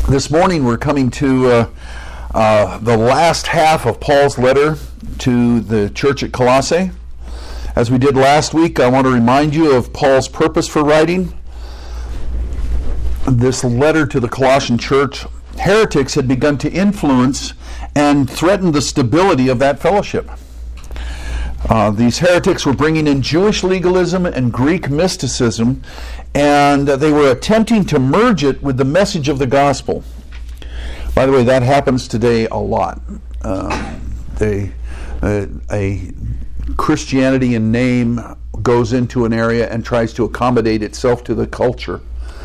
This morning we're coming to the last half of Paul's letter to the church at Colossae. As we did last week, I want to remind you of Paul's purpose for writing this letter to the Colossian church. Heretics had begun to influence and threaten the stability of that fellowship. These heretics were bringing in Jewish legalism and Greek mysticism, and they were attempting to merge it with the message of the gospel. By the way, that happens today a lot. A Christianity in name goes into an area and tries to accommodate itself to the culture.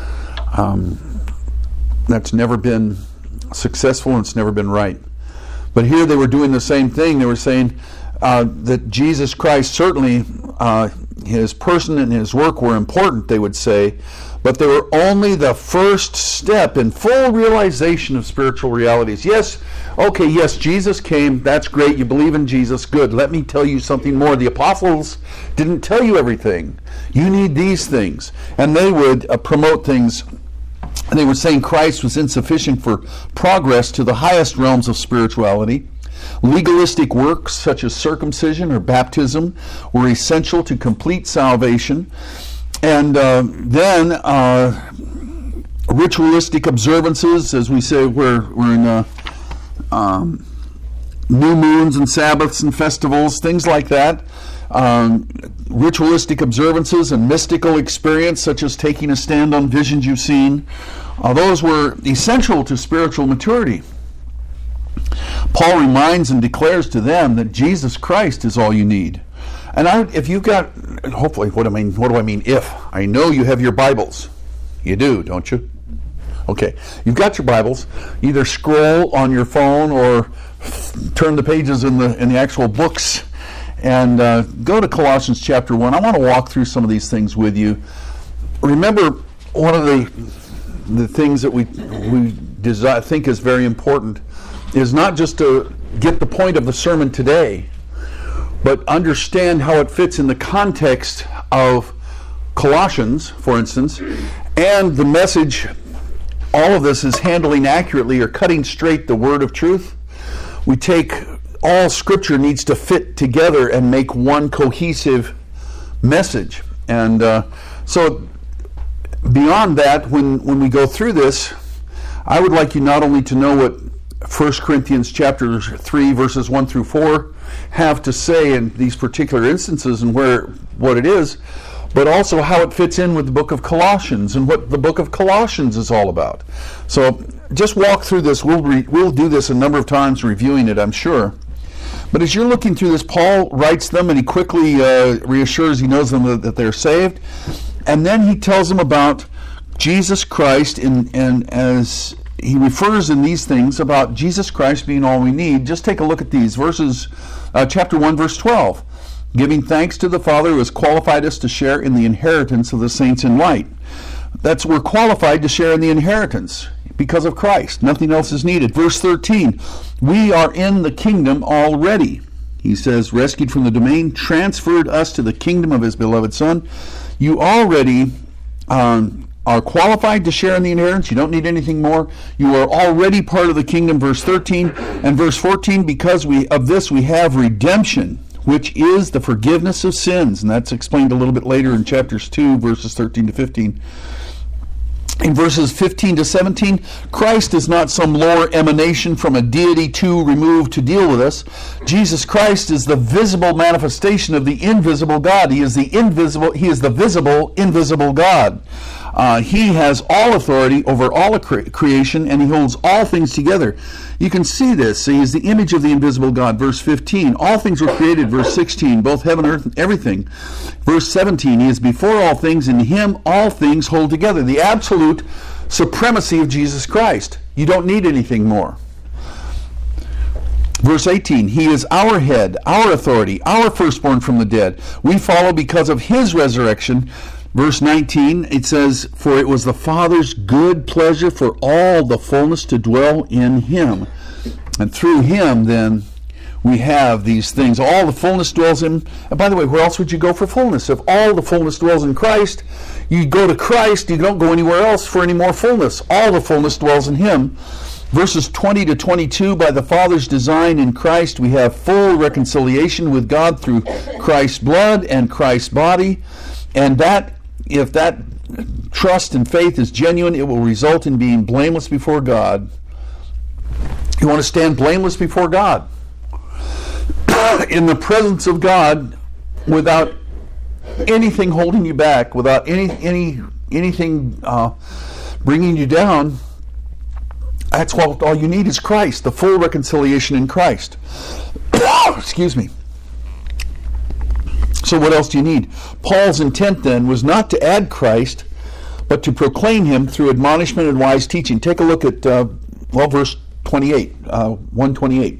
That's never been successful, and it's never been right. But here they were doing the same thing. They were saying that Jesus Christ, certainly his person and his work were important, they would say, but they were only the first step in full realization of spiritual realities. Yes, Jesus came, that's great, you believe in Jesus, good. Let me tell you something more. The apostles didn't tell you everything. You need these things. And they would promote things. And they were saying Christ was insufficient for progress to the highest realms of spirituality. Legalistic works such as circumcision or baptism were essential to complete salvation. And then ritualistic observances, as we say, we're in new moons and Sabbaths and festivals, things like that. Ritualistic observances and mystical experience, such as taking a stand on visions you've seen, those were essential to spiritual maturity. Paul reminds and declares to them that Jesus Christ is all you need. And if you've got, hopefully, what do I mean if? I know you have your Bibles. You do, don't you? Okay, you've got your Bibles. Either scroll on your phone or turn the pages in the actual books and go to Colossians chapter 1. I want to walk through some of these things with you. Remember, one of the things that we think is very important is not just to get the point of the sermon today, but understand how it fits in the context of Colossians, for instance, and the message all of this is handling accurately or cutting straight the word of truth. We take all Scripture needs to fit together and make one cohesive message. And so beyond that, when we go through this, I would like you not only to know what 1 Corinthians chapter 3 verses 1 through 4 have to say in these particular instances and what it is, but also how it fits in with the book of Colossians and what the book of Colossians is all about. So just walk through this. We'll do this a number of times, reviewing it, I'm sure. But as you're looking through this, Paul writes them and he quickly reassures, he knows them that they're saved. And then he tells them about Jesus Christ, and as he refers in these things about Jesus Christ being all we need. Just take a look at these verses, chapter 1, verse 12. Giving thanks to the Father who has qualified us to share in the inheritance of the saints in light. We're qualified to share in the inheritance because of Christ. Nothing else is needed. Verse 13. We are in the kingdom already. He says, rescued from the domain, transferred us to the kingdom of his beloved Son. You already are qualified to share in the inheritance. You don't need anything more. You are already part of the kingdom, verse 13. And verse 14, because of this we have redemption, which is the forgiveness of sins. And that's explained a little bit later in chapters 2, verses 13 to 15. In verses 15 to 17, Christ is not some lower emanation from a deity too removed to deal with us. Jesus Christ is the visible manifestation of the invisible God. He is the visible, invisible God. He has all authority over all creation, and he holds all things together. You can see this. He is the image of the invisible God. Verse 15, all things were created. Verse 16, both heaven and earth, everything. Verse 17, he is before all things. In him all things hold together. The absolute supremacy of Jesus Christ. You don't need anything more. Verse 18, he is our head, our authority, our firstborn from the dead. We follow because of his resurrection. Verse 19, it says, for it was the Father's good pleasure for all the fullness to dwell in him. And through him, then, we have these things. All the fullness dwells in. And by the way, where else would you go for fullness? If all the fullness dwells in Christ, you go to Christ, you don't go anywhere else for any more fullness. All the fullness dwells in Him. Verses 20 to 22, by the Father's design in Christ, we have full reconciliation with God through Christ's blood and Christ's body. And that, if that trust and faith is genuine, it will result in being blameless before God. You want to stand blameless before God, in the presence of God, without anything holding you back, without anything bringing you down. That's what all you need is Christ, the full reconciliation in Christ. Excuse me. So what else do you need? Paul's intent then was not to add Christ, but to proclaim Him through admonishment and wise teaching. Take a look at verse 28, 128.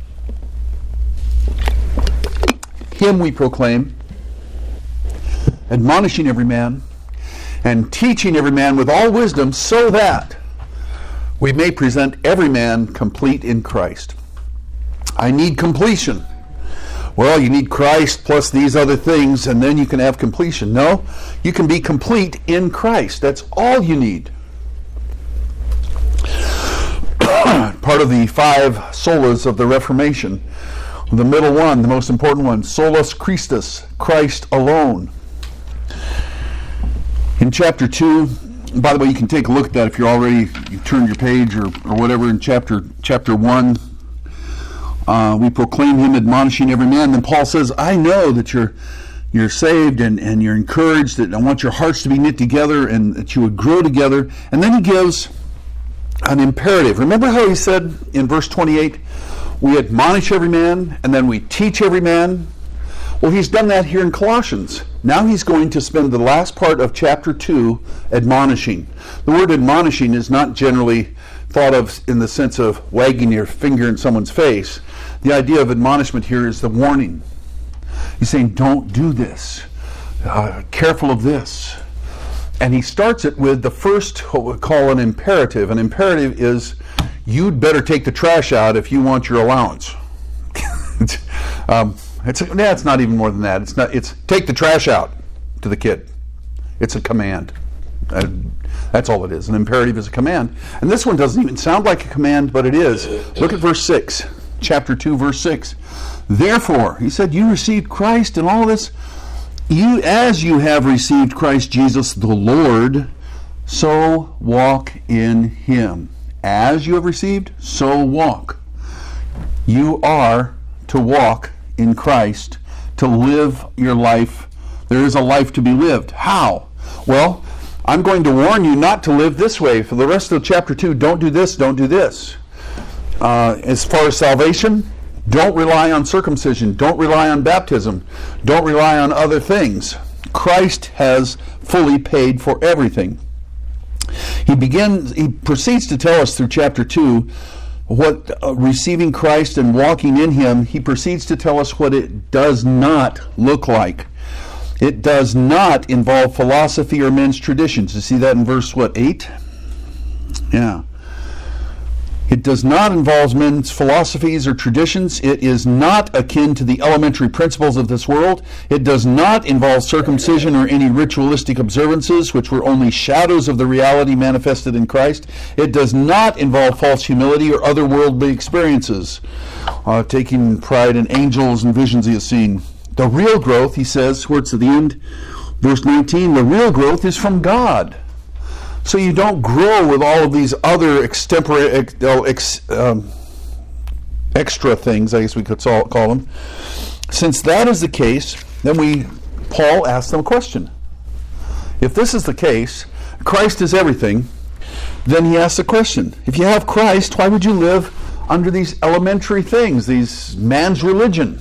Him we proclaim, admonishing every man, and teaching every man with all wisdom, so that we may present every man complete in Christ. I need completion. Well, you need Christ plus these other things, and then you can have completion. No, you can be complete in Christ. That's all you need. Part of the 5 solas of the Reformation. The middle one, the most important one, solus Christus, Christ alone. In chapter 2, by the way, you can take a look at that if you turned your page or whatever. In chapter 1, we proclaim Him, admonishing every man. Then Paul says, I know that you're saved and you're encouraged, that I want your hearts to be knit together and that you would grow together. And then he gives an imperative. Remember how he said in verse 28, we admonish every man and then we teach every man? Well, he's done that here in Colossians. Now he's going to spend the last part of chapter 2 admonishing. The word admonishing is not generally thought of in the sense of wagging your finger in someone's face. The idea of admonishment here is the warning. He's saying, don't do this. Careful of this. And he starts it with the first, what we call an imperative. An imperative is, you'd better take the trash out if you want your allowance. It's not even more than that. It's take the trash out to the kid. It's a command. That's all it is. An imperative is a command. And this one doesn't even sound like a command, but it is. Look at verse 6. Chapter 2, verse 6. Therefore, he said, you received Christ and all this. As you have received Christ Jesus the Lord, so walk in Him. As you have received, so walk. You are to walk in Christ, to live your life. There is a life to be lived. How? Well, I'm going to warn you not to live this way. For the rest of chapter 2, don't do this, don't do this. As far as salvation, don't rely on circumcision. Don't rely on baptism. Don't rely on other things. Christ has fully paid for everything. He proceeds to tell us through chapter 2 what receiving Christ and walking in Him, he proceeds to tell us what it does not look like. It does not involve philosophy or men's traditions. You see that in verse 8? Yeah. It does not involve men's philosophies or traditions. It is not akin to the elementary principles of this world. It does not involve circumcision or any ritualistic observances, which were only shadows of the reality manifested in Christ. It does not involve false humility or otherworldly experiences, taking pride in angels and visions he has seen. The real growth, he says, towards the end, verse 19, the real growth is from God. So you don't grow with all of these other extra things, I guess we could call them. Since that is the case, then Paul asks them a question. If this is the case, Christ is everything, then he asks a question. If you have Christ, why would you live under these elementary things, these man's religion?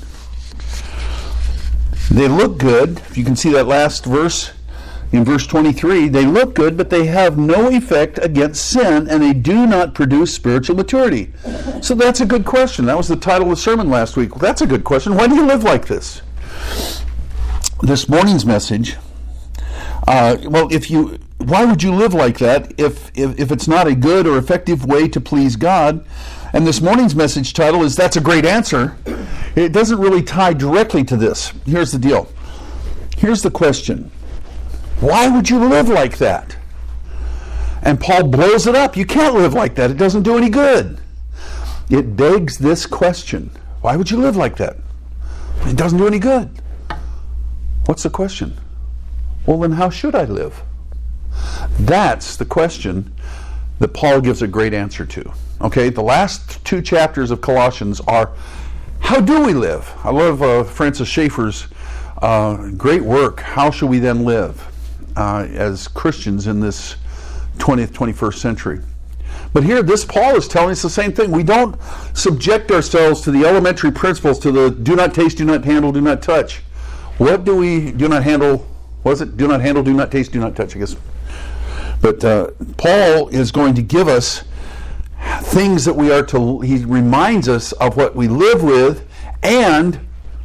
They look good. If you can see that last verse, in verse 23, they look good, but they have no effect against sin, and they do not produce spiritual maturity. So that's a good question. That was the title of the sermon last week. Well, that's a good question. Why do you live like this? This morning's message, why would you live like that if it's not a good or effective way to please God? And this morning's message title is That's a Great Answer. It doesn't really tie directly to this. Here's the deal. Here's the question. Why would you live like that? And Paul blows it up. You can't live like that. It doesn't do any good. It begs this question. Why would you live like that? It doesn't do any good. What's the question? Well, then how should I live? That's the question that Paul gives a great answer to. Okay, the last two chapters of Colossians are, how do we live? I love Francis Schaeffer's great work, How Should We Then Live, as Christians in this 20th, 21st century. But here, this Paul is telling us the same thing. We don't subject ourselves to the elementary principles, to the do not taste, do not handle, do not touch. What do we do not handle? What is it? Do not handle, do not taste, do not touch, I guess. But Paul is going to give us things that we are to, he reminds us of what we live with, and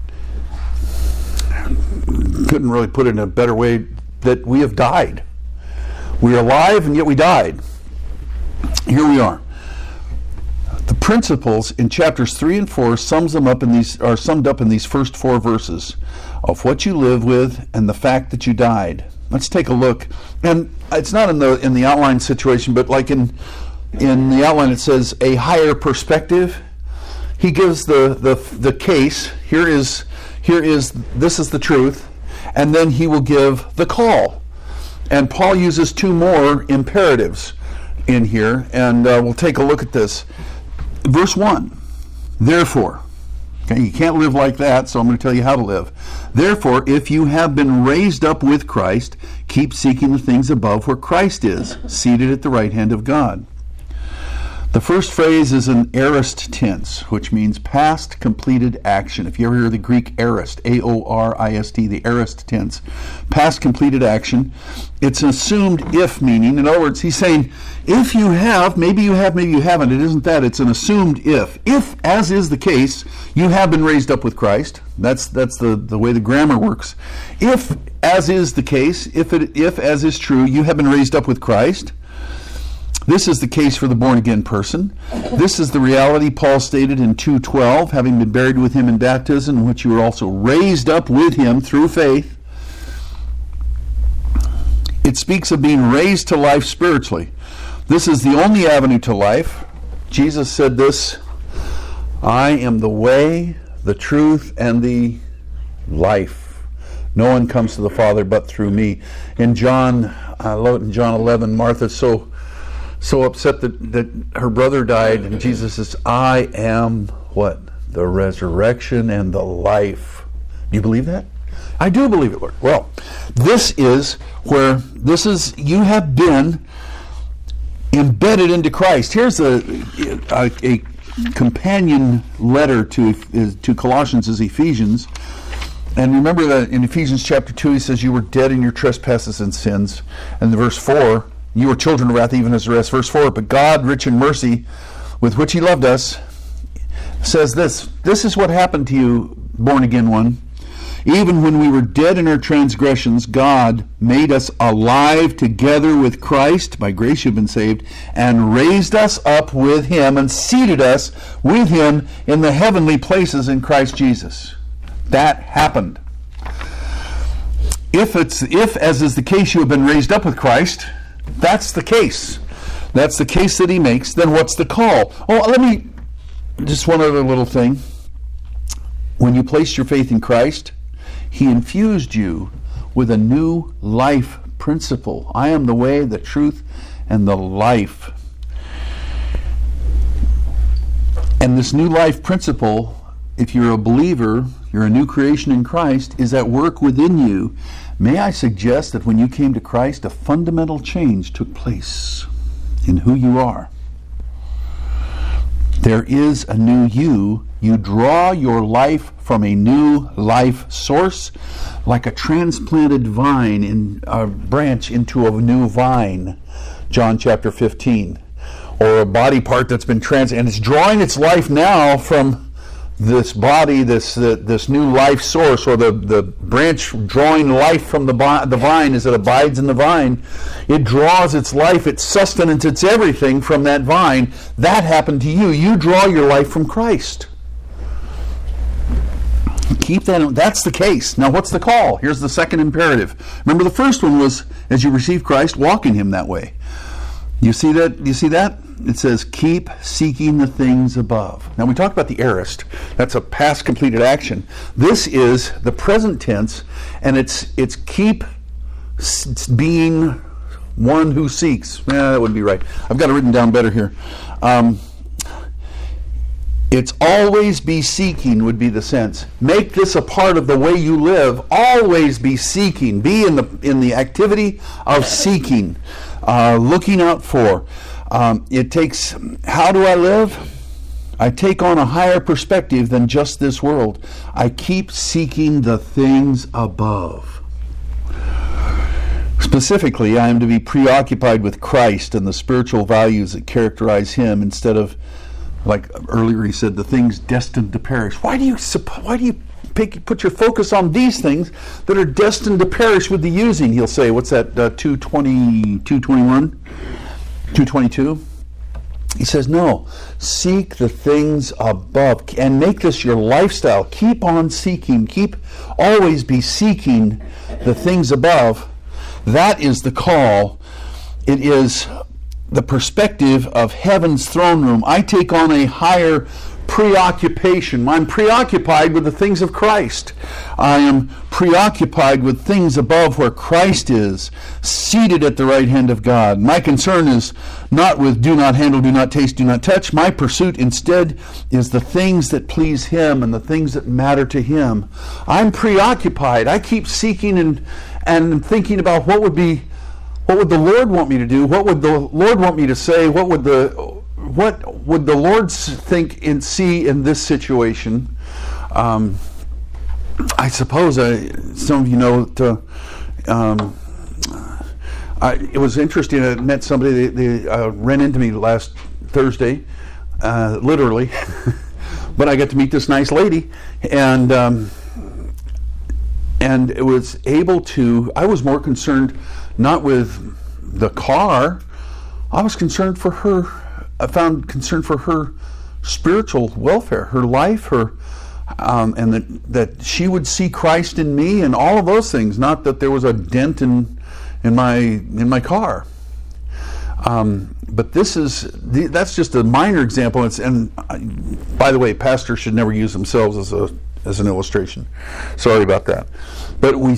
couldn't really put it in a better way, that we have died. We are alive and yet we died. Here we are. The principles in chapters 3 and 4 are summed up in these first 4 verses of what you live with and the fact that you died. Let's take a look. And it's not in the outline situation, but like in the outline it says a higher perspective. He gives the case. This is the truth, and then he will give the call. And Paul uses 2 more imperatives in here, and we'll take a look at this. Verse 1, therefore. Okay, you can't live like that, so I'm going to tell you how to live. Therefore, if you have been raised up with Christ, keep seeking the things above where Christ is, seated at the right hand of God. The first phrase is an aorist tense, which means past completed action. If you ever hear the Greek aorist, A-O-R-I-S-T, the aorist tense, past completed action, it's an assumed if meaning. In other words, he's saying, if you have, maybe you haven't. It isn't that. It's an assumed if. If, as is the case, you have been raised up with Christ, that's the way the grammar works. If, as is the case, if as is true, you have been raised up with Christ, this is the case for the born-again person. This is the reality Paul stated in 2:12, having been buried with him in baptism, in which you were also raised up with him through faith. It speaks of being raised to life spiritually. This is the only avenue to life. Jesus said this, I am the way, the truth, and the life. No one comes to the Father but through me. In John 11, Martha's so upset that her brother died, and Jesus says, I am what? The resurrection and the life. Do you believe that? I do believe it, Lord. Well, this is you have been embedded into Christ. Here's a companion letter to Colossians is Ephesians. And remember that in Ephesians chapter 2, he says, you were dead in your trespasses and sins. And verse 4, you were children of wrath even as the rest. Verse 4, but God, rich in mercy, with which he loved us, says this. This is what happened to you, born again one. Even when we were dead in our transgressions, God made us alive together with Christ. By grace you've been saved. And raised us up with him and seated us with him in the heavenly places in Christ Jesus. That happened. If, as is the case, you have been raised up with Christ, that's the case. That's the case that he makes. Then what's the call? Oh, just one other little thing. When you placed your faith in Christ, he infused you with a new life principle. I am the way, the truth, and the life. And this new life principle, if you're a believer, you're a new creation in Christ, is at work within you. May I suggest that when you came to Christ, a fundamental change took place in who you are. There is a new you. You draw your life from a new life source, like a transplanted vine in a branch into a new vine. John chapter 15. Or a body part that's been and it's drawing its life now from this body, this new life source, or the branch drawing life from the vine as it abides in the vine, it draws its life, its sustenance, its everything from that vine. That happened to you. You draw your life from Christ. Keep that. That's the case. Now, what's the call? Here's the second imperative. Remember, the first one was, as you receive Christ, walk in Him that way. You see that? You see that? It says, keep seeking the things above. Now, we talked about the aorist. That's a past completed action. This is the present tense, and it's keep being one who seeks. That wouldn't be right. I've got it written down better here. It's always be seeking would be the sense. Make this a part of the way you live. Always be seeking. Be in the activity of seeking, looking out for. It takes, how do I live? I take on a higher perspective than just this world. I keep seeking the things above. Specifically, I am to be preoccupied with Christ and the spiritual values that characterize Him instead of, like earlier he said, the things destined to perish. Why do you put your focus on these things that are destined to perish with the using? He'll say, what's that, 2:21? 2:22? He says, no, seek the things above and make this your lifestyle. Keep on seeking. Always be seeking the things above. That is the call. It is the perspective of heaven's throne room. I take on a higher preoccupation. I'm preoccupied with the things of Christ. I am preoccupied with things above where Christ is, seated at the right hand of God. My concern is not with do not handle, do not taste, do not touch. My pursuit instead is the things that please Him and the things that matter to Him. I'm preoccupied. I keep seeking and thinking about what would the Lord want me to do? What would the Lord want me to say? What would the Lord think and see in this situation? I suppose some of you know it was interesting. I met somebody. They ran into me last Thursday, literally, but I got to meet this nice lady, and it was able to. I was more concerned not with the car. I was concerned for her. I found concern for her spiritual welfare, her life, and that she would see Christ in me, and all of those things. Not that there was a dent in my car. But that's just a minor example. By the way, pastors should never use themselves as an illustration. Sorry about that. But we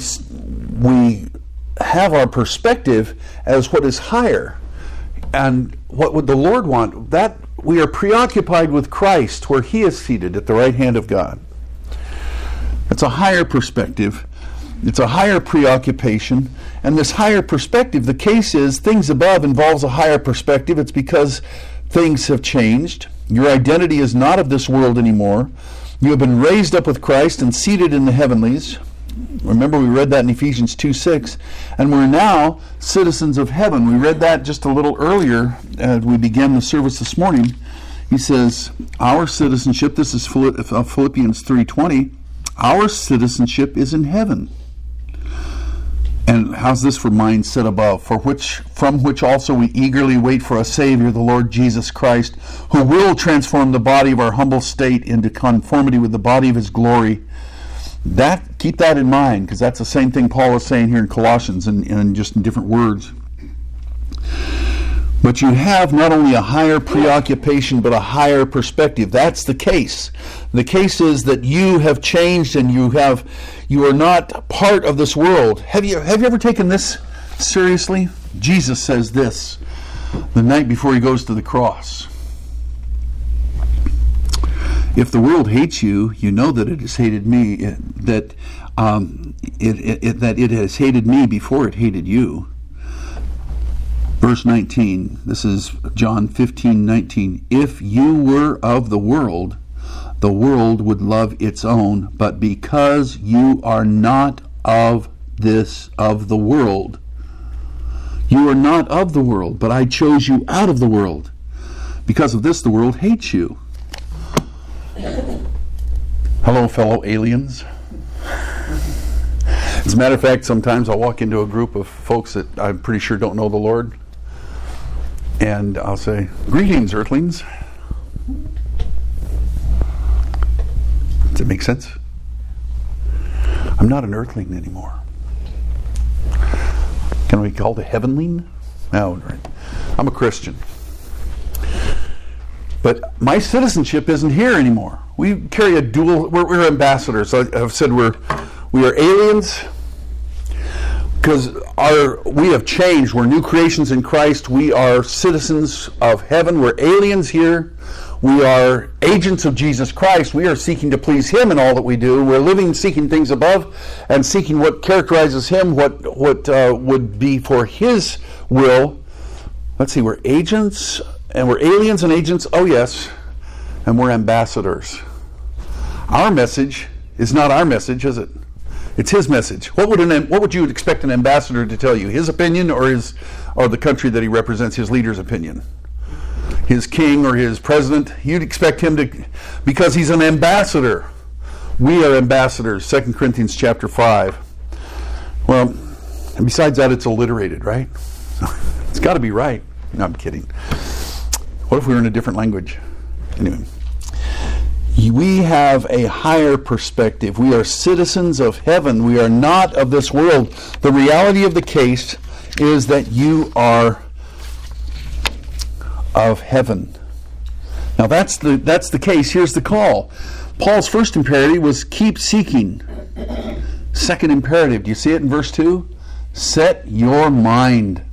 have our perspective as what is higher. And what would the Lord want? That we are preoccupied with Christ, where He is seated at the right hand of God. It's a higher perspective. It's a higher preoccupation. And this higher perspective, the case is, things above involves a higher perspective. It's because things have changed. Your identity is not of this world anymore. You have been raised up with Christ and seated in the heavenlies. Remember, we read that in Ephesians 2:6, and we're now citizens of heaven. We read that just a little earlier as we began the service this morning. He says, our citizenship, this is Philippians 3:20, our citizenship is in heaven. And how's this for minds set above? From which also we eagerly wait for a Savior, the Lord Jesus Christ, who will transform the body of our humble state into conformity with the body of His glory. Keep that in mind, because that's the same thing Paul is saying here in Colossians, and just in different words. But you have not only a higher preoccupation, but a higher perspective. That's the case. The case is that you have changed, and you are not part of this world. Have you ever taken this seriously? Jesus says this the night before He goes to the cross. If the world hates you, you know that it has hated me, that it has hated me before it hated you. Verse 19, this is John 15:19. If you were of the world would love its own, but because you are not of the world, you are not of the world, but I chose you out of the world. Because of this, the world hates you. Hello, fellow aliens. As a matter of fact, sometimes I'll walk into a group of folks that I'm pretty sure don't know the Lord, and I'll say, "Greetings, earthlings." Does it make sense? I'm not an earthling anymore. Can we be called a heavenling? No, right. I'm a Christian. But my citizenship isn't here anymore. We carry a dual, we're ambassadors. I've said we are aliens because we have changed. We're new creations in Christ. We are citizens of heaven. We're aliens here. We are agents of Jesus Christ. We are seeking to please Him in all that we do. We're living, seeking things above, and seeking what characterizes Him, what would be for His will. Let's see, we're agents, and we're aliens and agents, oh yes, and we're ambassadors. Our message is not our message, is it? It's His message. What would you expect an ambassador to tell you? His opinion or the country that he represents, his leader's opinion? His king or his president? You'd expect him to, because he's an ambassador. We are ambassadors, 2 Corinthians chapter 5. Well, and besides that, it's alliterated, right? It's got to be right. No, I'm kidding. What if we were in a different language? Anyway. We have a higher perspective. We are citizens of heaven. We are not of this world. The reality of the case is that you are of heaven. Now that's the case. Here's the call. Paul's first imperative was keep seeking. Second imperative, do you see it in verse 2? Set your mind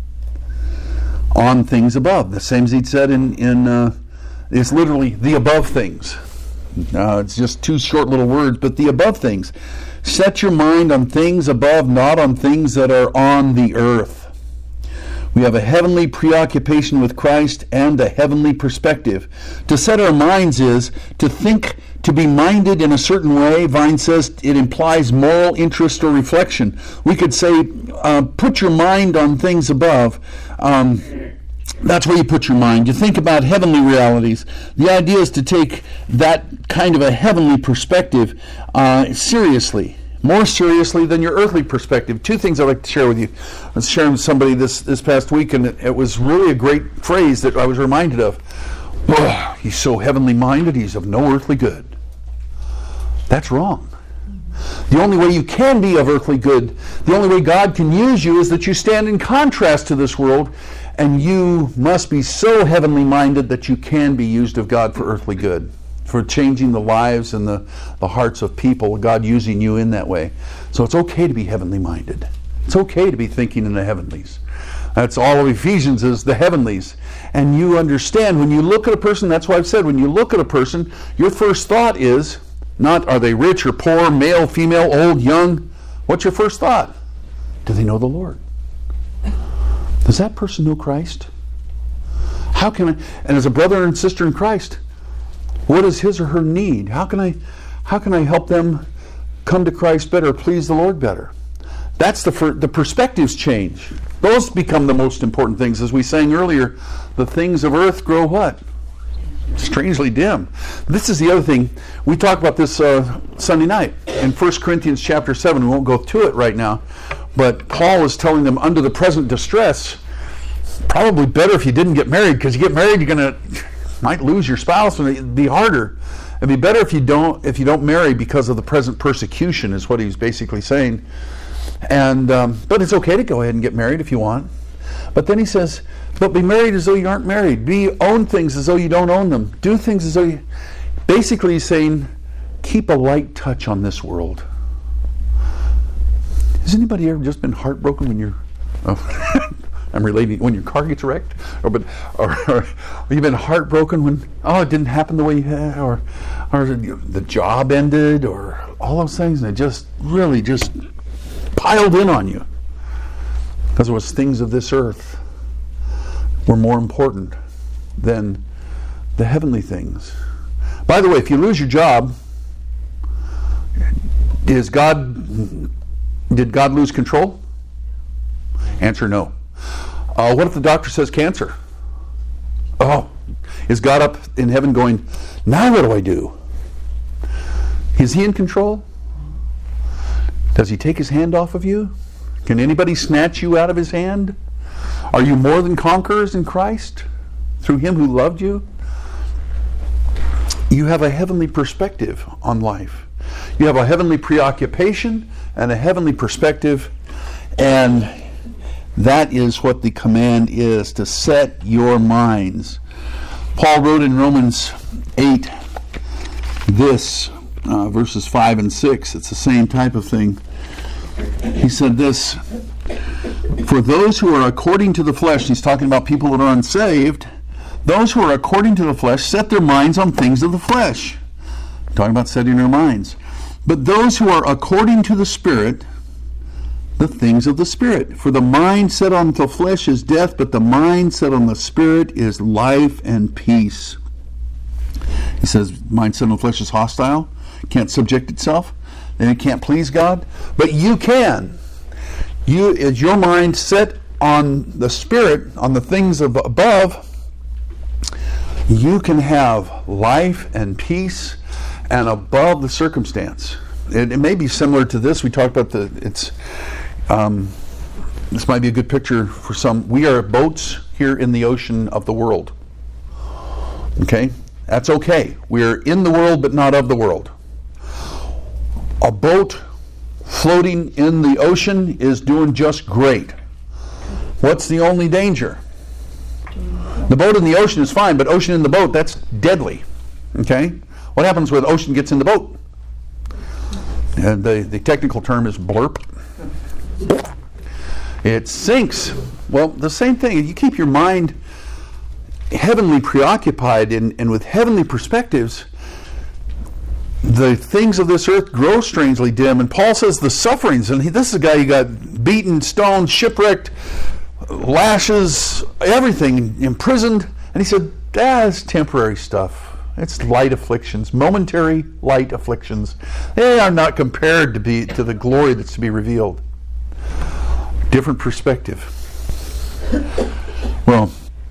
on things above. The same as he'd said in it's literally the above things. It's just two short little words, but the above things. Set your mind on things above, not on things that are on the earth. We have a heavenly preoccupation with Christ and a heavenly perspective. To set our minds is to think, to be minded in a certain way. Vine says it implies moral interest or reflection. We could say, put your mind on things above. That's where you put your mind. You think about heavenly realities. The idea is to take that kind of a heavenly perspective seriously. More seriously than your earthly perspective. Two things I'd like to share with you. I was sharing with somebody this past week, and it was really a great phrase that I was reminded of. Oh, he's so heavenly minded, he's of no earthly good. That's wrong. The only way you can be of earthly good, the only way God can use you is that you stand in contrast to this world, and you must be so heavenly minded that you can be used of God for earthly good, for changing the lives and the hearts of people, God using you in that way. So it's okay to be heavenly minded. It's okay to be thinking in the heavenlies. That's all of Ephesians is the heavenlies. And you understand, when you look at a person, that's why I've said, when you look at a person, your first thought is not, are they rich or poor, male, female, old, young? What's your first thought? Do they know the Lord? Does that person know Christ? How can I, and as a brother and sister in Christ, what is his or her need? How can I help them come to Christ better, please the Lord better? That's the perspectives change. Those become the most important things. As we sang earlier, the things of earth grow what? Strangely dim. This is the other thing. We talked about this Sunday night in 1 Corinthians chapter 7. We won't go to it right now. But Paul is telling them, under the present distress, probably better if you didn't get married, because you get married, might lose your spouse, and it'd be harder. It'd be better if you don't marry because of the present persecution, is what he's basically saying. And but it's okay to go ahead and get married if you want. But then he says, but be married as though you aren't married. Own things as though you don't own them. Do things as though you... Basically he's saying, keep a light touch on this world. Has anybody ever just been heartbroken when you're... Oh, I'm relating, when your car gets wrecked? Or you've been heartbroken when, it didn't happen the way you had, or the job ended, or all those things, and it just really just piled in on you. Because it was things of this earth were more important than the heavenly things. By the way, if you lose your job, did God lose control? Answer, no. What if the doctor says cancer? Is God up in heaven going, now what do I do? Is He in control? Does He take His hand off of you? Can anybody snatch you out of His hand? Are you more than conquerors in Christ through Him who loved you? You have a heavenly perspective on life. You have a heavenly preoccupation and a heavenly perspective, and that is what the command is, to set your minds. Paul wrote in Romans 8 this, verses 5 and 6. It's the same type of thing. He said this, for those who are according to the flesh, he's talking about people that are unsaved, those who are according to the flesh set their minds on things of the flesh. Talking about setting their minds. But those who are according to the Spirit, the things of the Spirit. For the mind set on the flesh is death, but the mind set on the Spirit is life and peace. He says, mind set on the flesh is hostile, can't subject itself, and it can't please God. But you can. Is your mind set on the Spirit, on the things of above, you can have life and peace and above the circumstance. It may be similar to this. We talked about this might be a good picture for some. We are boats here in the ocean of the world. Okay? That's okay. We're in the world but not of the world. A boat floating in the ocean is doing just great. What's the only danger? The boat in the ocean is fine, but ocean in the boat, that's deadly. Okay? What happens when the ocean gets in the boat? And the technical term is blurp. It sinks. Well, the same thing. You keep your mind heavenly preoccupied and with heavenly perspectives, the things of this earth grow strangely dim. And Paul says the sufferings, and this is a guy who got beaten, stoned, shipwrecked, lashes, everything, imprisoned. And he said, that's temporary stuff. It's light afflictions, momentary light afflictions. They are not compared to the glory that's to be revealed. Different perspective. Well,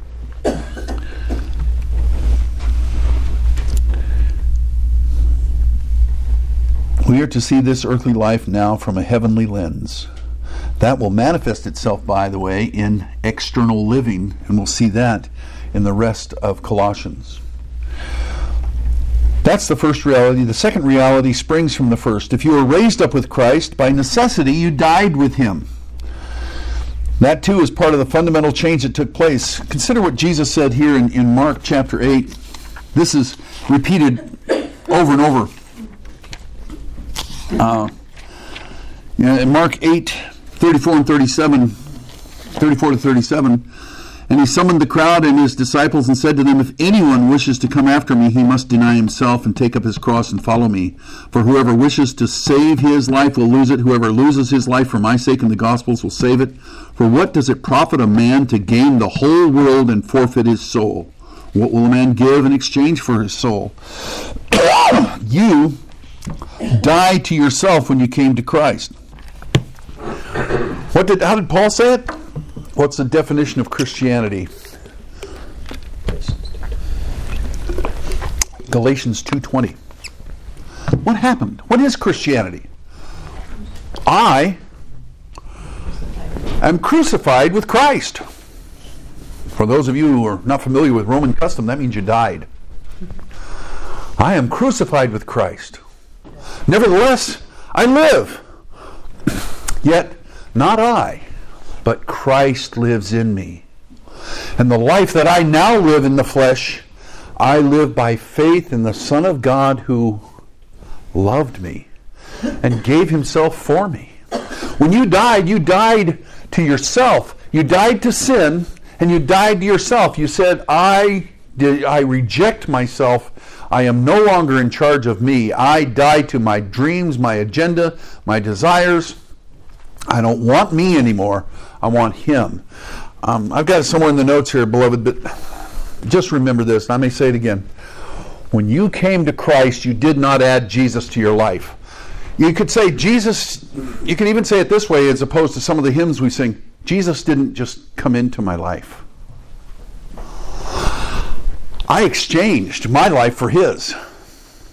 we are to see this earthly life now from a heavenly lens. That will manifest itself, by the way, in external living, and we'll see that in the rest of Colossians. That's the first reality. The second reality springs from the first. If you were raised up with Christ, by necessity you died with Him. That too is part of the fundamental change that took place. Consider what Jesus said here in Mark chapter 8. This is repeated over and over. In Mark 8, 34 and 37, 34 to 37, and he summoned the crowd and his disciples and said to them, if anyone wishes to come after me, he must deny himself and take up his cross and follow me. For whoever wishes to save his life will lose it. Whoever loses his life for my sake and the gospel's will save it. For what does it profit a man to gain the whole world and forfeit his soul? What will a man give in exchange for his soul? You died to yourself when you came to Christ. How did Paul say it? What's the definition of Christianity? Galatians 2:20. What happened? What is Christianity? I am crucified with Christ. For those of you who are not familiar with Roman custom, that means you died. I am crucified with Christ. Nevertheless, I live. Yet, not I, but Christ lives in me. And the life that I now live in the flesh, I live by faith in the Son of God who loved me and gave Himself for me. When you died to yourself. You died to sin, and you died to yourself. You said, I reject myself. I am no longer in charge of me. I die to my dreams, my agenda, my desires. I don't want me anymore. I want Him. I've got it somewhere in the notes here, beloved, but just remember this. I may say it again. When you came to Christ, you did not add Jesus to your life. You could say Jesus, you can even say it this way as opposed to some of the hymns we sing. Jesus didn't just come into my life. I exchanged my life for His.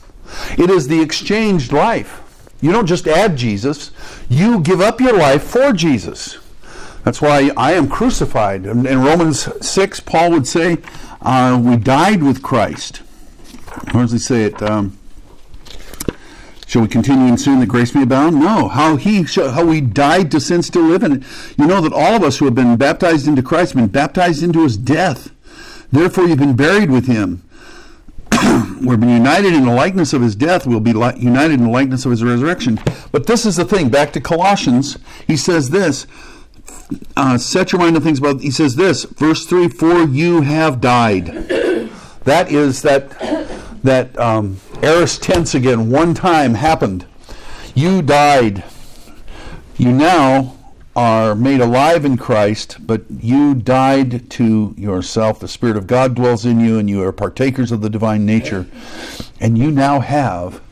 It is the exchanged life. You don't just add Jesus, you give up your life for Jesus. That's why I am crucified. In Romans 6, Paul would say, we died with Christ. Where does he say it? Shall we continue in sin that grace may abound? No. How we died to sin, still live in it. You know that all of us who have been baptized into Christ have been baptized into his death. Therefore you've been buried with him. We've been united in the likeness of his death. We'll be united in the likeness of his resurrection. But this is the thing. Back to Colossians, he says this. Set your mind on things about, he says this, verse 3, for you have died. That is that aorist tense again, one time happened. You died. You now are made alive in Christ, but you died to yourself. The Spirit of God dwells in you, and you are partakers of the divine nature. And you now have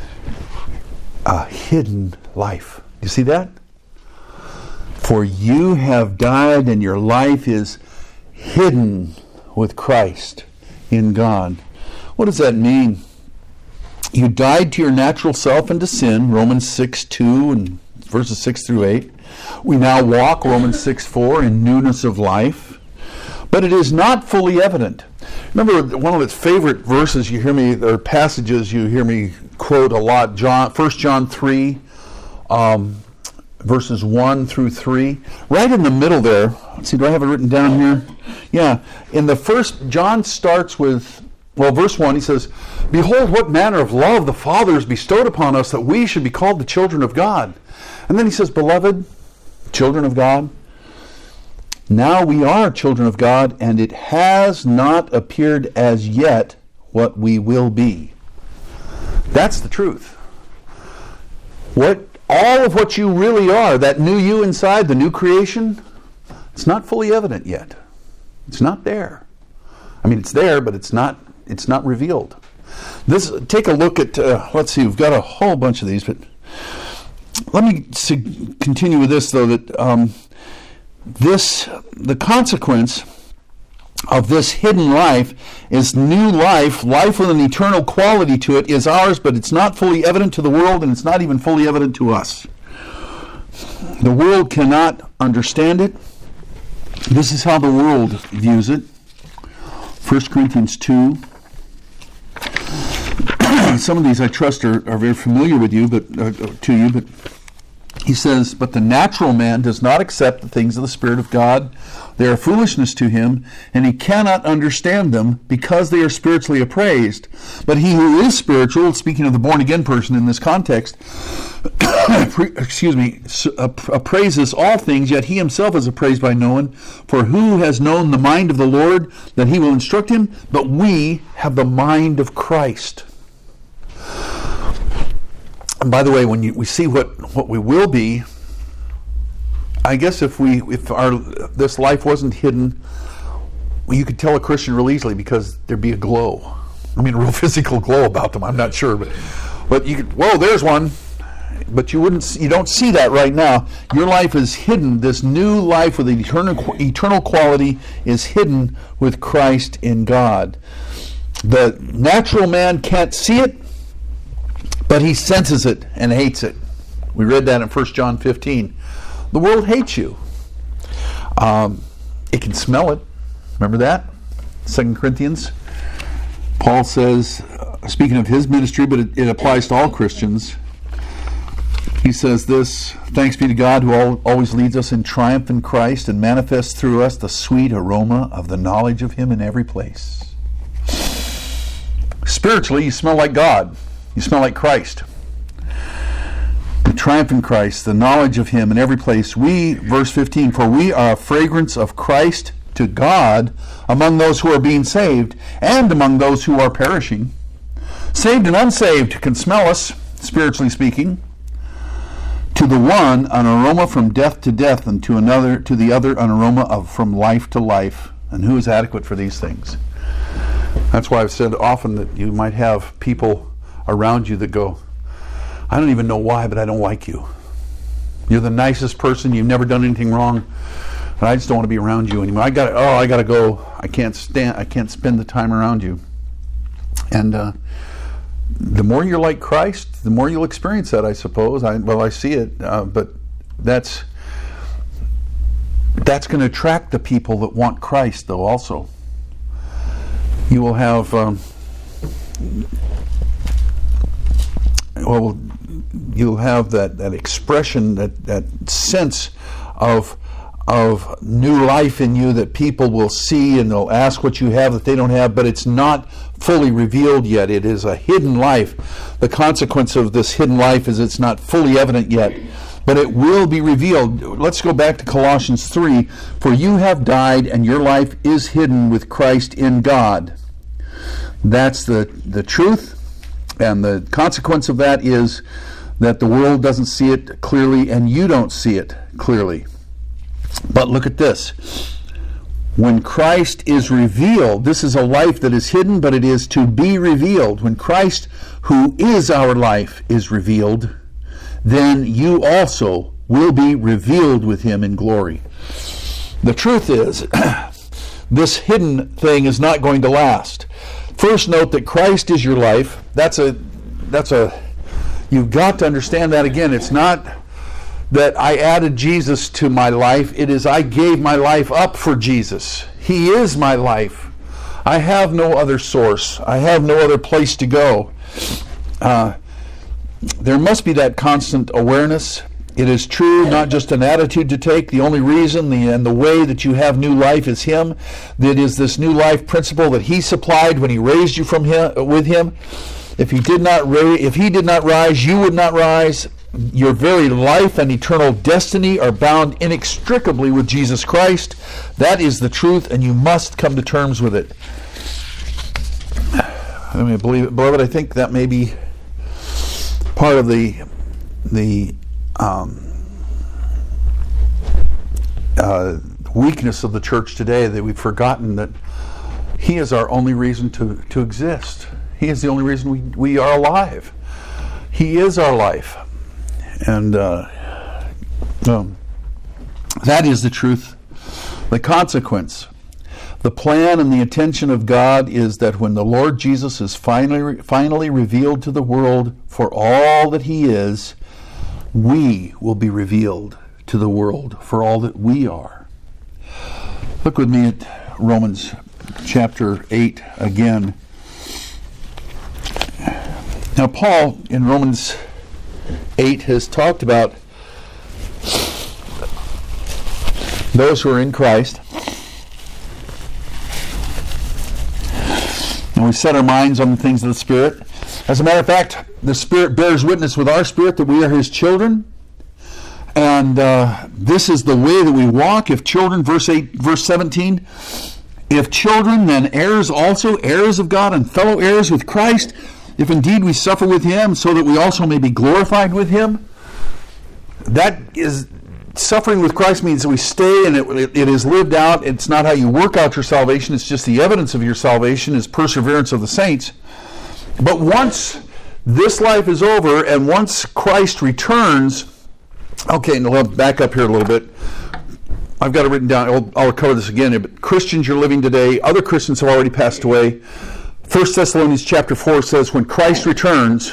a hidden life. You see that? For you have died, and your life is hidden with Christ in God. What does that mean? You died to your natural self and to sin, Romans 6:2 and verses 6 through 8. We now walk, Romans 6:4, in newness of life. But it is not fully evident. Remember, one of its favorite verses you hear me, or passages you hear me quote a lot, 1 John 3, verses 1 through 3. Right in the middle there, let's see, do I have it written down here? Yeah, in the first, John starts with, verse 1, he says, behold, what manner of love the Father has bestowed upon us, that we should be called the children of God. And then he says, beloved, children of God, now we are children of God, and it has not appeared as yet what we will be. That's the truth. All of what you really are, that new you inside, the new creation, it's not fully evident yet. It's not there. I mean, it's there, but it's not revealed. Take a look at, let's see, we've got a whole bunch of these, but let me continue with this, though, that the consequence of this hidden life is new life with an eternal quality to it is ours, but it's not fully evident to the world, and it's not even fully evident to us. The world cannot understand it. This is how the world views it. 1 Corinthians 2. Some of these I trust are very familiar with you, but he says, but the natural man does not accept the things of the Spirit of God. They are foolishness to him, and he cannot understand them because they are spiritually appraised. But he who is spiritual, speaking of the born-again person in this context, appraises all things, yet he himself is appraised by no one. For who has known the mind of the Lord, that he will instruct him? But we have the mind of Christ. And by the way, when we see what we will be, I guess if this life wasn't hidden, you could tell a Christian real easily because there'd be a glow. I mean, a real physical glow about them. I'm not sure, but you could. Whoa, there's one. But you don't see that right now. Your life is hidden. This new life with eternal quality is hidden with Christ in God. The natural man can't see it, but he senses it and hates it. We read that in 1 John 15. The world hates you. It can smell it. Remember that? 2 Corinthians. Paul says, speaking of his ministry, but it applies to all Christians, he says this, thanks be to God who always leads us in triumph in Christ and manifests through us the sweet aroma of the knowledge of him in every place. Spiritually, you smell like God. You smell like Christ. The triumph in Christ, the knowledge of him in every place. Verse 15, for we are a fragrance of Christ to God among those who are being saved and among those who are perishing. Saved and unsaved can smell us, spiritually speaking. To the one, an aroma from death to death, and to the other, an aroma from life to life. And who is adequate for these things? That's why I've said often that you might have people around you that go, I don't even know why, but I don't like you. You're the nicest person. You've never done anything wrong, but I just don't want to be around you anymore. I gotta go. I can't spend the time around you. And the more you're like Christ, the more you'll experience that, I suppose. I see it, but that's going to attract the people that want Christ, though, also. You will have, you'll have that expression, that sense of new life in you that people will see, and they'll ask what you have that they don't have, but it's not fully revealed yet. It is a hidden life. The consequence of this hidden life is it's not fully evident yet, but it will be revealed. Let's go back to Colossians 3. For you have died, and your life is hidden with Christ in God. That's the truth, and the consequence of that is that the world doesn't see it clearly, and you don't see it clearly. But look at this. When Christ is revealed, this is a life that is hidden, but it is to be revealed. When Christ, who is our life, is revealed, then you also will be revealed with him in glory. The truth is, this hidden thing is not going to last. First, note that Christ is your life. You've got to understand that again. It's not that I added Jesus to my life. It is I gave my life up for Jesus. He is my life. I have no other source. I have no other place to go. There must be that constant awareness. It is true, not just an attitude to take. The only reason and the way that you have new life is Him. That is this new life principle that He supplied when He raised you from Him with Him. If He did not rise, you would not rise. Your very life and eternal destiny are bound inextricably with Jesus Christ. That is the truth, and you must come to terms with it. I mean, beloved, I think that may be part of the weakness of the church today, that we've forgotten that He is our only reason to exist. He is the only reason we are alive. He is our life. And that is the truth. The consequence, the plan and the intention of God is that when the Lord Jesus is finally revealed to the world for all that He is, we will be revealed to the world for all that we are. Look with me at Romans chapter 8 again. Now, Paul in Romans 8 has talked about those who are in Christ. And we set our minds on the things of the Spirit. As a matter of fact, the Spirit bears witness with our spirit that we are His children. And this is the way that we walk. If children, verse 17, if children, then heirs also, heirs of God and fellow heirs with Christ, if indeed we suffer with Him, so that we also may be glorified with Him. That is, suffering with Christ means that we stay and it is lived out. It's not how you work out your salvation. It's just the evidence of your salvation is perseverance of the saints. But once this life is over and once Christ returns, okay, now let's back up here a little bit. I've got it written down. I'll cover this again. But Christians you're living today, other Christians have already passed away. 1 Thessalonians chapter 4 says, when Christ returns,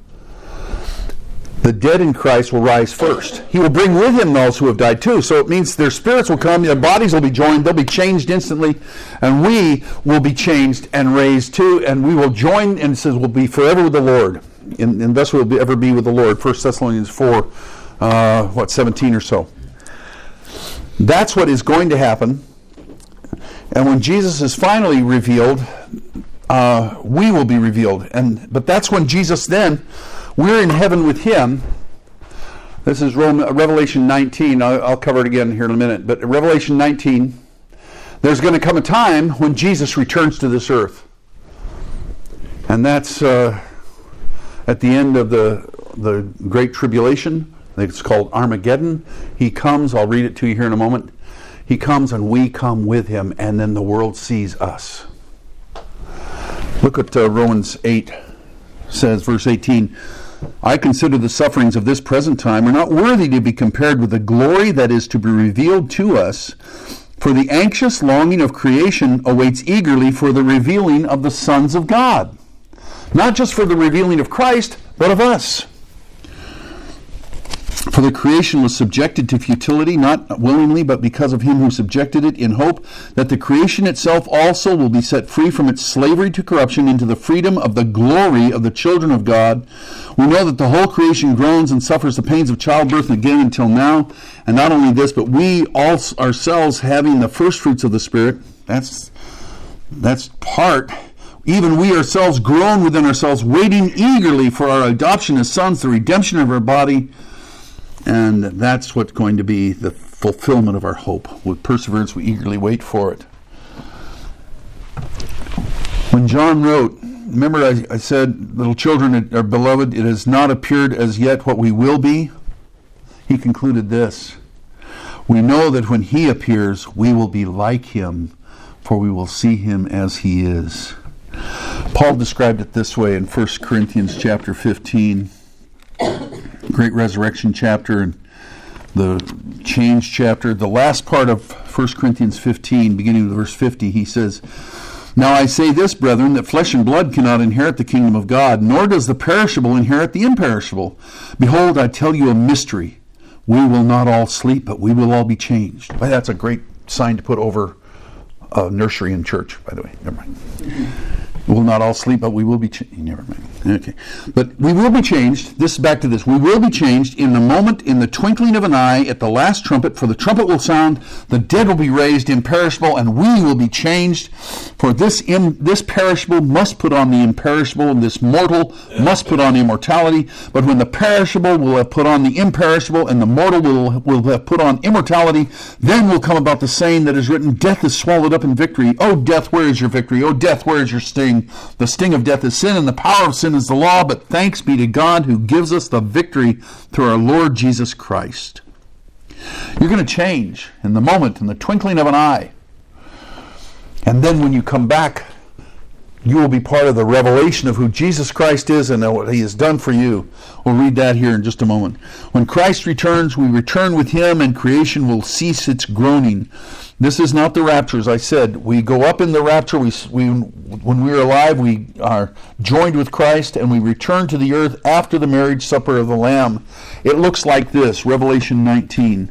the dead in Christ will rise first. He will bring with Him those who have died too. So it means their spirits will come, their bodies will be joined, they'll be changed instantly, and we will be changed and raised too, and we will join, and it says we'll be forever with the Lord. And thus we'll ever be with the Lord. 1 Thessalonians 4, 17 or so. That's what is going to happen. And when Jesus is finally revealed, we will be revealed. But that's when Jesus then, we're in heaven with Him. This is Revelation 19. I'll cover it again here in a minute. But Revelation 19, there's going to come a time when Jesus returns to this earth. And that's at the end of the Great Tribulation. I think it's called Armageddon. He comes, I'll read it to you here in a moment. He comes and we come with Him, and then the world sees us. Look at Romans 8 says, verse 18, I consider the sufferings of this present time are not worthy to be compared with the glory that is to be revealed to us, for the anxious longing of creation awaits eagerly for the revealing of the sons of God. Not just for the revealing of Christ, but of us. For the creation was subjected to futility, not willingly, but because of him who subjected it, in hope that the creation itself also will be set free from its slavery to corruption into the freedom of the glory of the children of God. We know that the whole creation groans and suffers the pains of childbirth again until now. And not only this, but we all ourselves, having the first fruits of the Spirit, that's part. Even we ourselves groan within ourselves, waiting eagerly for our adoption as sons, the redemption of our body. And that's what's going to be the fulfillment of our hope. With perseverance, we eagerly wait for it. When John wrote, remember I said, little children are beloved, it has not appeared as yet what we will be. He concluded this: we know that when he appears, we will be like him, for we will see him as he is. Paul described it this way in 1 Corinthians chapter 15. Great resurrection chapter and the change chapter. The last part of 1 Corinthians 15, beginning with verse 50, he says, "Now I say this, brethren, that flesh and blood cannot inherit the kingdom of God, nor does the perishable inherit the imperishable. Behold, I tell you a mystery. We will not all sleep, but we will all be changed." Well, that's a great sign to put over a nursery in church, by the way. Never mind. We will not all sleep, but we will be changed. Never mind. Okay. But we will be changed. This is back to this. We will be changed in the moment, in the twinkling of an eye, at the last trumpet. For the trumpet will sound, the dead will be raised imperishable, and we will be changed. For this perishable must put on the imperishable, and this mortal must put on immortality. But when the perishable will have put on the imperishable, and the mortal will have put on immortality, then will come about the saying that is written, "Death is swallowed up in victory. O death, where is your victory? O death, where is your sting? The sting of death is sin, and the power of sin is the law, but thanks be to God who gives us the victory through our Lord Jesus Christ." You're going to change in the moment, in the twinkling of an eye. And then when you come back, you will be part of the revelation of who Jesus Christ is and what he has done for you. We'll read that here in just a moment. When Christ returns, we return with him, and creation will cease its groaning. This is not the rapture, as I said. We go up in the rapture. When we are alive, we are joined with Christ, and we return to the earth after the marriage supper of the Lamb. It looks like this, Revelation 19.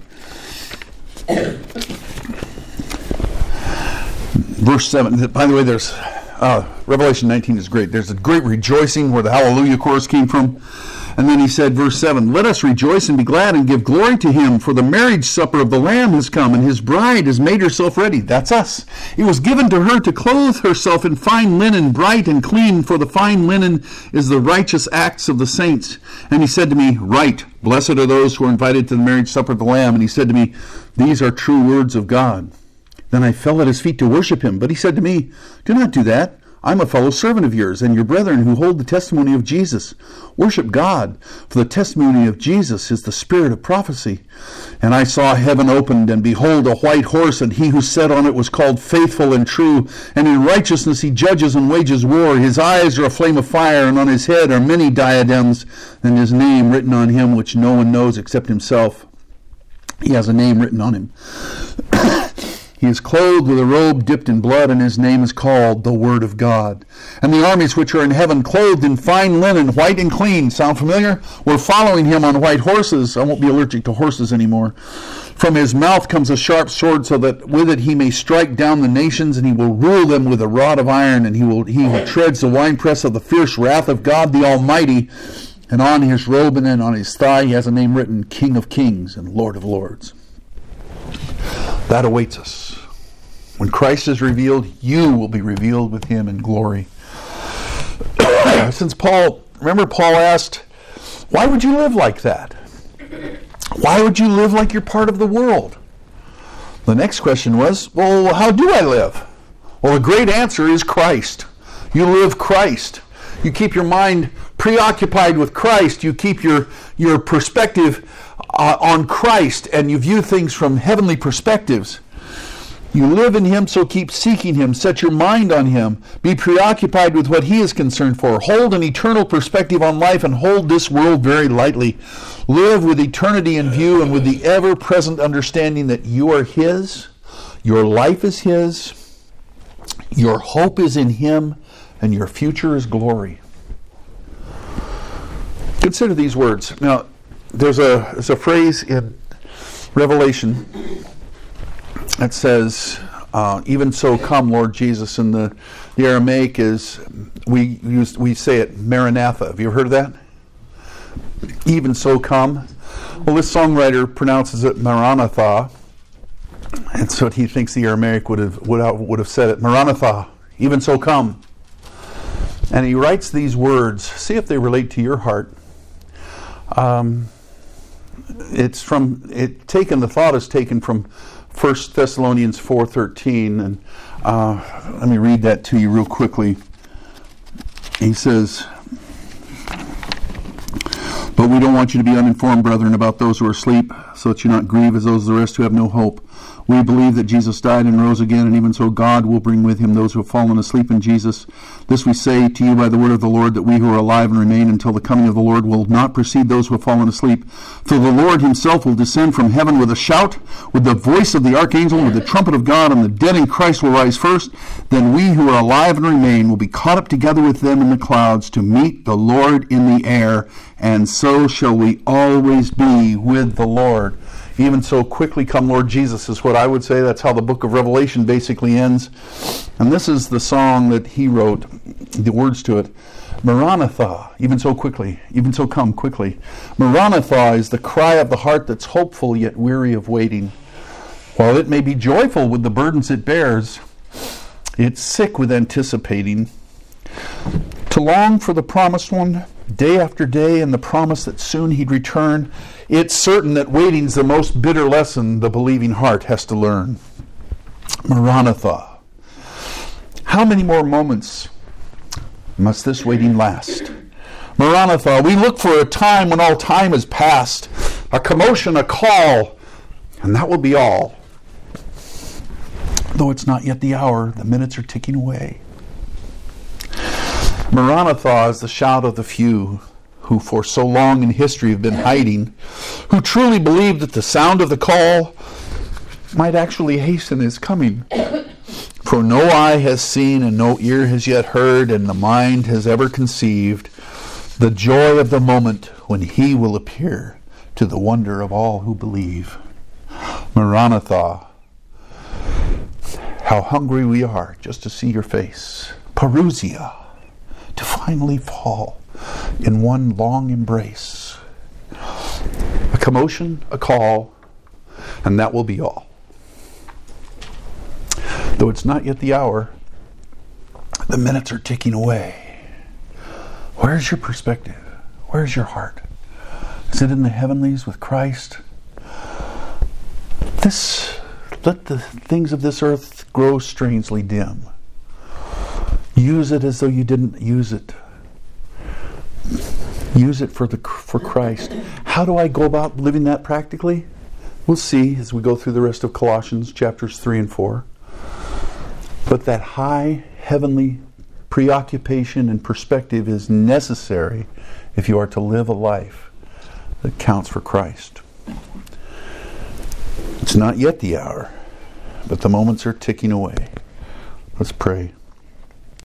Verse 7. By the way, there's Revelation 19 is great. There's a great rejoicing where the hallelujah chorus came from. And then he said, verse 7, "Let us rejoice and be glad and give glory to him, for the marriage supper of the Lamb has come, and his bride has made herself ready." That's us. "It was given to her to clothe herself in fine linen, bright and clean, for the fine linen is the righteous acts of the saints." And he said to me, "Write, blessed are those who are invited to the marriage supper of the Lamb." And he said to me, "These are true words of God." Then I fell at his feet to worship him. But he said to me, "Do not do that. I'm a fellow servant of yours and your brethren who hold the testimony of Jesus. Worship God, for the testimony of Jesus is the spirit of prophecy." And I saw heaven opened, and behold, a white horse, and he who sat on it was called Faithful and True, and in righteousness he judges and wages war. His eyes are a flame of fire, and on his head are many diadems, and his name written on him, which no one knows except himself. He has a name written on him. He is clothed with a robe dipped in blood, and his name is called the Word of God. And the armies which are in heaven, clothed in fine linen, white and clean, sound familiar? Were following him on white horses. I won't be allergic to horses anymore. From his mouth comes a sharp sword, so that with it he may strike down the nations, and he will rule them with a rod of iron, and he who treads the winepress of the fierce wrath of God the Almighty. And on his robe and then on his thigh he has a name written, King of Kings and Lord of Lords. That awaits us. When Christ is revealed, you will be revealed with him in glory. Remember Paul asked, why would you live like that? Why would you live like you're part of the world? The next question was, well, how do I live? Well, the great answer is Christ. You live Christ. You keep your mind preoccupied with Christ. You keep your perspective on Christ, and you view things from heavenly perspectives. You live in him, so keep seeking him. Set your mind on him. Be preoccupied with what he is concerned for. Hold an eternal perspective on life and hold this world very lightly. Live with eternity in view and with the ever-present understanding that you are his, your life is his, your hope is in him, and your future is glory. Consider these words. Now, there's a phrase in Revelation that says, even so come, Lord Jesus. And the Aramaic is, we say it, Maranatha. Have you ever heard of that? Even so come. Well, this songwriter pronounces it Maranatha. And so he thinks the Aramaic would have said it, Maranatha, even so come. And he writes these words. See if they relate to your heart. The thought is taken from 1 Thessalonians 4:13, and let me read that to you real quickly. He says, "But we don't want you to be uninformed, brethren, about those who are asleep, so that you not grieve as those of the rest who have no hope. We believe that Jesus died and rose again, and even so God will bring with him those who have fallen asleep in Jesus. This we say to you by the word of the Lord, that we who are alive and remain until the coming of the Lord will not precede those who have fallen asleep. For the Lord himself will descend from heaven with a shout, with the voice of the archangel, with the trumpet of God, and the dead in Christ will rise first. Then we who are alive and remain will be caught up together with them in the clouds to meet the Lord in the air, and so shall we always be with the Lord." Even so quickly come, Lord Jesus, is what I would say. That's how the book of Revelation basically ends. And this is the song that he wrote, the words to it. Maranatha, even so quickly, even so come quickly. Maranatha is the cry of the heart that's hopeful yet weary of waiting. While it may be joyful with the burdens it bears, it's sick with anticipating. To long for the promised one, day after day, and the promise that soon he'd return, it's certain that waiting's the most bitter lesson the believing heart has to learn. Maranatha. How many more moments must this waiting last? Maranatha. We look for a time when all time is past, a commotion, a call, and that will be all. Though it's not yet the hour, the minutes are ticking away. Maranatha is the shout of the few who for so long in history have been hiding, who truly believe that the sound of the call might actually hasten his coming. For no eye has seen and no ear has yet heard and the mind has ever conceived the joy of the moment when he will appear, to the wonder of all who believe. Maranatha. How hungry we are just to see your face. Parousia. To finally fall in one long embrace. A commotion, a call, and that will be all. Though it's not yet the hour, the minutes are ticking away. Where's your perspective? Where's your heart? Is it in the heavenlies with Christ? Let the things of this earth grow strangely dim. Use it as though you didn't use it. Use it for Christ. How do I go about living that practically? We'll see as we go through the rest of Colossians chapters 3 and 4. But that high heavenly preoccupation and perspective is necessary if you are to live a life that counts for Christ. It's not yet the hour, but the moments are ticking away. Let's pray.